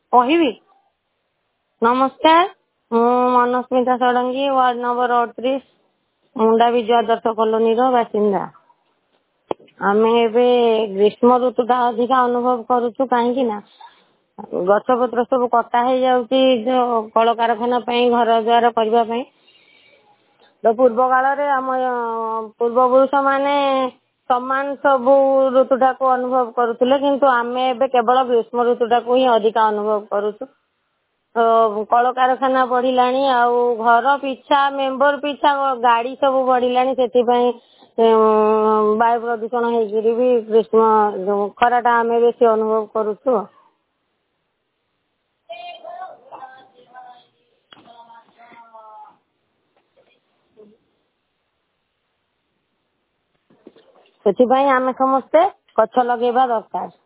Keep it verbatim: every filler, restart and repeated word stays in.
କହିବି। ନମସ୍କାର, ମୁଁ ମନସ୍ମିତା ଷଡଙ୍ଗୀ, ୱାର୍ଡ ନମ୍ବର ଅଠତିରିଶ, ମୁଣ୍ଡା ବିଜୁ ଆଦର୍ଶ କଲୋନୀର ବାସିନ୍ଦା। ଆମେ ଏବେ ଗ୍ରୀଷ୍ମ ଋତୁଟା ଅଧିକା ଅନୁଭବ କରୁଛୁ, କାହିଁକି ନା ଗଛ ପତ୍ର ସବୁ କଟା ହେଇଯାଉଛି ଯୋଉ କଳକାରଖାନା ପାଇଁ, ଘର ଦ୍ୱାର କରିବା ପାଇଁ। ତ ପୂର୍ବ କାଳରେ ଆମ ପୂର୍ବପୁରୁଷ ମାନେ ସମାନ ସବୁ ଋତୁଟାକୁ ଅନୁଭବ କରୁଥିଲେ, କିନ୍ତୁ ଆମେ ଏବେ କେବଳ ଗ୍ରୀଷ୍ମ ଋତୁଟାକୁ ହିଁ ଅଧିକା ଅନୁଭବ କରୁଛୁ। କଳକାରଖାନା ବଢିଲାଣି, ଆଉ ଘର ପିଛା ମେମ୍ବର ପିଛା ଗାଡି ସବୁ ବଢିଲାଣି, ସେଥିପାଇଁ ବାୟୁ ପ୍ରଦୂଷଣ ହେଇକିରି ବି ଗ୍ରୀଷ୍ମ ଖରାଟା ଆମେ ବେଶୀ ଅନୁଭବ କରୁଛୁ। ସେଥିପାଇଁ ଆମେ ସମସ୍ତେ ଗଛ ଲଗେଇବା ଦରକାର।